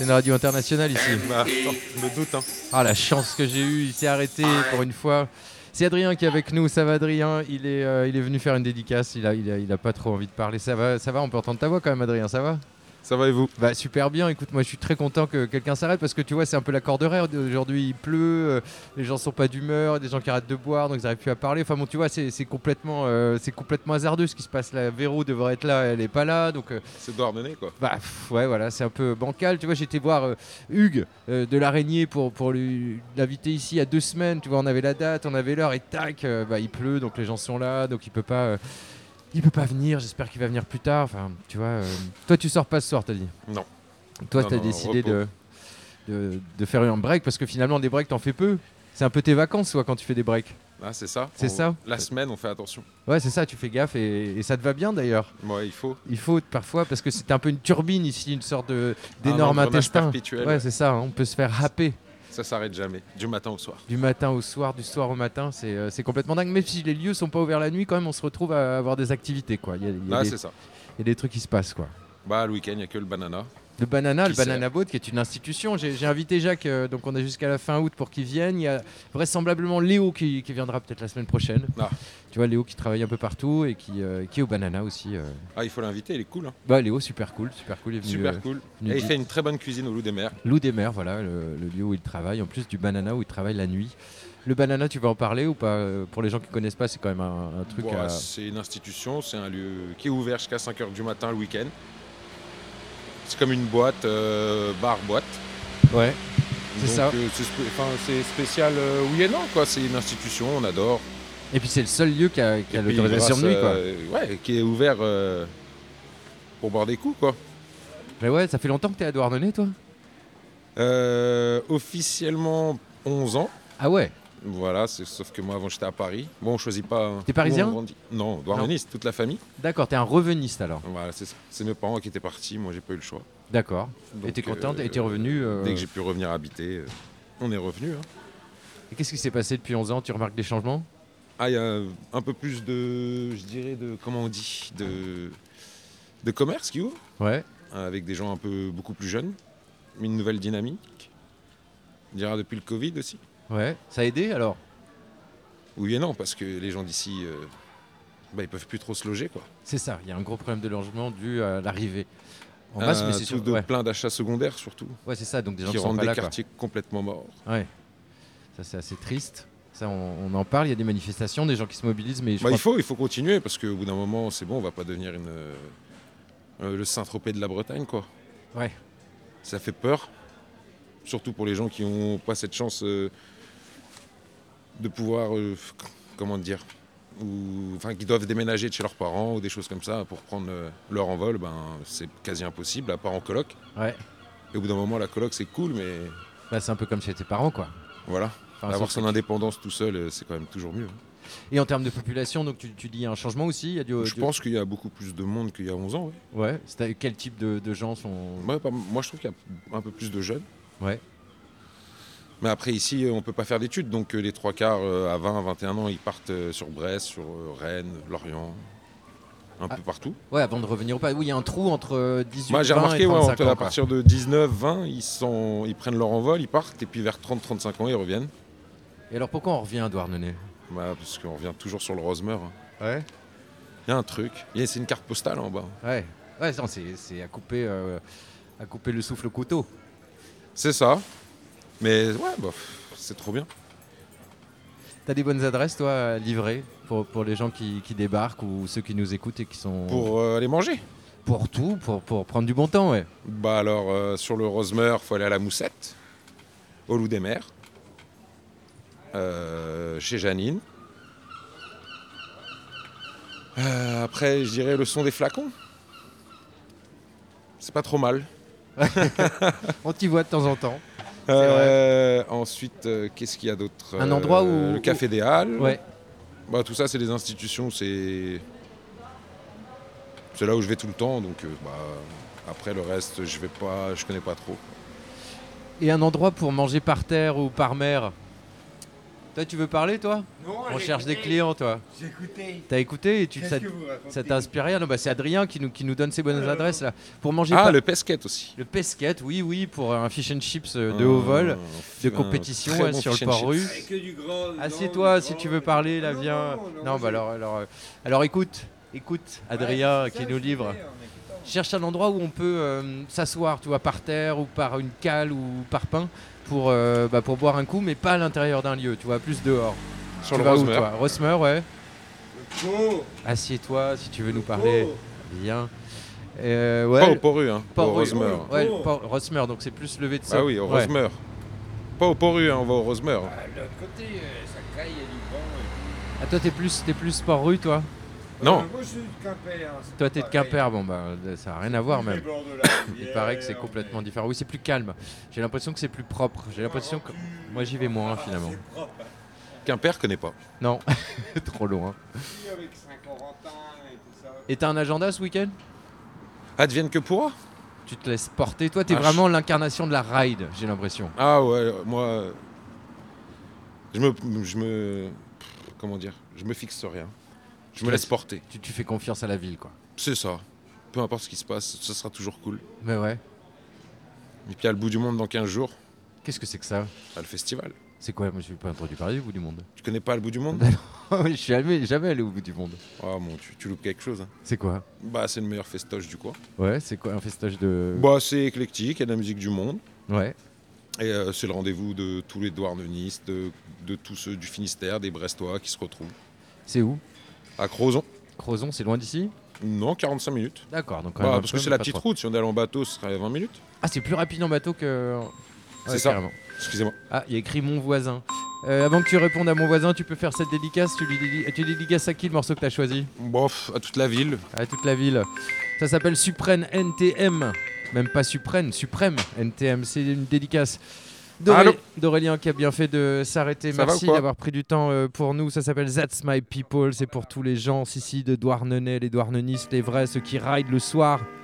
C'est une radio internationale ici. Bah, je me doute. Hein. Ah, la chance que j'ai eue, il s'est arrêté pour une fois. C'est Adrien qui est avec nous. Ça va, Adrien? Il est venu faire une dédicace. Il a pas trop envie de parler. Ça va, on peut entendre ta voix quand même, Adrien. Ça va? Ça va et vous? Bah super bien, écoute, moi je suis très content que quelqu'un s'arrête parce que tu vois c'est un peu la corderaire aujourd'hui, il pleut, les gens sont pas d'humeur, des gens qui arrêtent de boire donc ils n'arrivent plus à parler, enfin bon tu vois c'est complètement hasardeux ce qui se passe là, Véro devrait être là, elle est pas là donc c'est Douarnenez quoi. Bah ouais voilà, c'est un peu bancal, tu vois j'étais voir Hugues de l'Araignée pour l'inviter ici il y a 2 semaines, tu vois on avait la date, on avait l'heure et tac, il pleut donc les gens sont là donc il peut pas venir, j'espère qu'il va venir plus tard. Enfin, tu vois, toi, tu sors pas ce soir, t'as dit? Non. Toi, t'as décidé de faire un break parce que finalement, des breaks, t'en fais peu. C'est un peu tes vacances, toi, quand tu fais des breaks. Ah, c'est ça. C'est ça. La semaine, on fait attention. Ouais, c'est ça, tu fais gaffe et ça te va bien d'ailleurs. Ouais, il faut. Il faut parfois parce que c'est un peu une turbine ici, une sorte d'énorme intestin. Perpétuel. Ouais, c'est ça, hein, on peut se faire happer. Ça s'arrête jamais, du matin au soir. Du matin au soir, du soir au matin, c'est complètement dingue. Même si les lieux sont pas ouverts la nuit, quand même, on se retrouve à avoir des activités, quoi. C'est ça. Il y a des trucs qui se passent, quoi. Bah, le week-end, il n'y a que le banana. Le Banana Boat, qui est une institution. J'ai invité Jacques, donc on a jusqu'à la fin août pour qu'il vienne. Il y a vraisemblablement Léo qui viendra peut-être la semaine prochaine. Ah. Tu vois, Léo qui travaille un peu partout et qui est au Banana aussi. Ah, il faut l'inviter, il est cool. Hein. Bah, Léo, super cool. Il est venu, super cool. Et il fait une très bonne cuisine au Loup des Mers. Loup des Mers, voilà, le lieu où il travaille. En plus du Banana où il travaille la nuit. Le Banana, tu vas en parler ou pas? Pour les gens qui ne connaissent pas, c'est quand même un truc à... C'est une institution, c'est un lieu qui est ouvert jusqu'à 5h du matin le week-end. C'est comme une boîte, bar-boîte. Ouais, c'est ça. C'est spécial oui et non, quoi. C'est une institution, on adore. Et puis c'est le seul lieu qui a l'autorisation de nuit, quoi. Ouais, qui est ouvert pour boire des coups, quoi. Mais ouais, ça fait longtemps que tu es à Douarnenez, toi? Officiellement 11 ans. Ah ouais. Voilà, sauf que moi avant j'étais à Paris. Bon, on choisit pas. T'es parisien? Non, douarneniste, toute la famille. D'accord, t'es un reveniste alors. Voilà, c'est ça. C'est mes parents qui étaient partis, moi j'ai pas eu le choix. D'accord. Et t'es contente et t'es revenu Dès que j'ai pu revenir habiter, on est revenu. Hein. Et qu'est-ce qui s'est passé depuis 11 ans? Tu remarques des changements? Ah, il y a un peu plus comment on dit, de commerce qui ouvre. Ouais. Avec des gens beaucoup plus jeunes, une nouvelle dynamique. On dira depuis le Covid aussi. Ouais, ça a aidé alors? Oui et non, parce que les gens d'ici, ils peuvent plus trop se loger, quoi. C'est ça, il y a un gros problème de logement dû à l'arrivée. En masse, mais c'est surtout plein d'achats secondaires surtout. Ouais, c'est ça, donc des gens qui sont rendent pas des là, quartiers complètement morts. Ouais, ça c'est assez triste. Ça, on en parle, il y a des manifestations, des gens qui se mobilisent, mais il faut continuer, parce qu'au bout d'un moment, c'est bon, on va pas devenir le Saint-Tropez de la Bretagne, quoi. Ouais. Ça fait peur, surtout pour les gens qui n'ont pas cette chance de pouvoir, comment dire, qui doivent déménager de chez leurs parents ou des choses comme ça pour prendre leur envol, c'est quasi impossible, à part en coloc. Ouais. Et au bout d'un moment, la coloc, c'est cool, mais... c'est un peu comme chez tes parents, quoi. Voilà. Avoir son indépendance tout seul, c'est quand même toujours mieux. Et en termes de population, donc tu dis un changement aussi? Je pense qu'il y a beaucoup plus de monde qu'il y a 11 ans, oui. Ouais. Quel type de gens sont... Moi, je trouve qu'il y a un peu plus de jeunes. Ouais. Mais après, ici, on ne peut pas faire d'études. Donc, les 3/4 à 20, 21 ans, ils partent sur Brest, sur Rennes, Lorient, un peu partout. Ouais, avant de revenir au pas. Oui, il y a un trou entre 18 j'ai remarqué, et 35 ans. À partir de 19, 20, ils prennent leur envol, ils partent. Et puis, vers 30, 35 ans, ils reviennent. Et alors, pourquoi on revient à Douarnenez? Parce qu'on revient toujours sur le Rosemeur. Ouais. Il y a un truc. C'est une carte postale en bas. Ouais. Ouais, c'est à couper le souffle au couteau. C'est ça. Mais ouais, c'est trop bien. T'as des bonnes adresses, toi, à livrer pour les gens qui débarquent ou ceux qui nous écoutent et qui sont... Pour aller manger. Pour tout, pour prendre du bon temps, ouais. Alors, sur le Rosemeur, il faut aller à la Moussette, au Loup des Mers, chez Janine. Après, je dirais le son des flacons. C'est pas trop mal. On t'y voit de temps en temps. Ensuite, qu'est-ce qu'il y a d'autre? Un endroit où... Le Café des Halles. Ouais. Tout ça, c'est des institutions. C'est là où je vais tout le temps. Donc, après, le reste, je connais pas trop. Et un endroit pour manger par terre ou par mer? Toi, tu veux parler, toi? Non, On cherche des clients, toi. J'ai écouté. T'as écouté et Qu'est-ce que vous racontez? ça t'inspire rien? Non, bah, c'est Adrien qui nous donne ses bonnes adresses là. Pour manger Ah, le pesquet aussi. le pesquet, oui, pour un fish and chips de haut vol, de compétition très ouais, bon sur le fish and port-rue. chips. Avec que du grand. Assieds-toi si tu veux parler, là, viens. Non, bah alors écoute, Adrien qui nous livre. Cherche un endroit où on peut s'asseoir, tu vois, par terre ou par une cale ou par pain pour boire un coup, mais pas à l'intérieur d'un lieu, tu vois, plus dehors. Sur Tu le vas où, Rosemer. toi? Rosemer, ouais. Oh, Assieds-toi si tu veux nous parler. oh. Viens. Pas Ouais. au Porru, hein. Pas au Port-rue. Rosemer. Ouais, Oh. Rosemer, donc c'est plus levé de ça. Ah oui, au Ouais. Rosemer. Pas au Porru, hein, on va au Rosemer. Ah, de l'autre côté, ça caille, il y a du vent. Ah, toi, t'es plus Port-rue, toi? Non. Moi, je suis de Quimper. Hein, c'est Toi, pas t'es de pareil. Quimper, bon, bah, ça n'a rien à voir, Les même. bords de la Il rivière, paraît que c'est complètement différent. Oui, c'est plus calme. J'ai l'impression que c'est plus propre. J'ai l'impression que. Moi, j'y vais moins, finalement. C'est propre. Quimper, connais pas. Non, trop loin. Ici, avec Saint-Corentin et tout ça. Et t'as un agenda ce week-end? Advienne que pourra. Tu te laisses porter. Toi, t'es Ah, vraiment l'incarnation de la ride, j'ai l'impression. Ah ouais, moi, comment dire, je me fixe rien. Je me laisse porter. Tu fais confiance à la ville, quoi. C'est ça. Peu importe ce qui se passe, ce sera toujours cool. Mais ouais. Et puis à le bout du monde dans 15 jours, Qu'est-ce que c'est que ça? à le festival. C'est quoi? Moi, je n'ai pas entendu parler du bout du monde. Tu connais pas le bout du monde? Je suis jamais allé au bout du monde. Ah bon, tu loupes quelque chose. Hein. C'est quoi? Bah c'est le meilleur festoche du coin. Ouais, c'est quoi un festage de. Bah c'est éclectique, il y a de la musique du monde. Ouais. Et c'est le rendez-vous de tous les douarnenistes, de tous ceux du Finistère, des Brestois qui se retrouvent. C'est où? À Crozon. Crozon, c'est loin d'ici? Non, 45 minutes. D'accord. Donc, quand Bah, même un parce peu, que c'est mais la pas petite trop. route, si on allait en bateau, ce serait 20 minutes. Ah, c'est plus rapide en bateau que. C'est ça. Carrément. Excusez-moi. Ah, il y a écrit mon voisin. Avant que tu répondes à mon voisin, tu peux faire cette dédicace. Tu dédicaces à qui le morceau que tu as choisi? Bof, à toute la ville. À toute la ville. Ça s'appelle Suprême NTM. Même pas Suprême NTM. C'est une dédicace Allô d'Aurélien qui a bien fait de s'arrêter. Ça va Merci ou quoi d'avoir pris du temps pour nous. Ça s'appelle That's My People. C'est pour tous les gens ici de Douarnenez, les douarnenistes, les vrais, ceux qui ride le soir.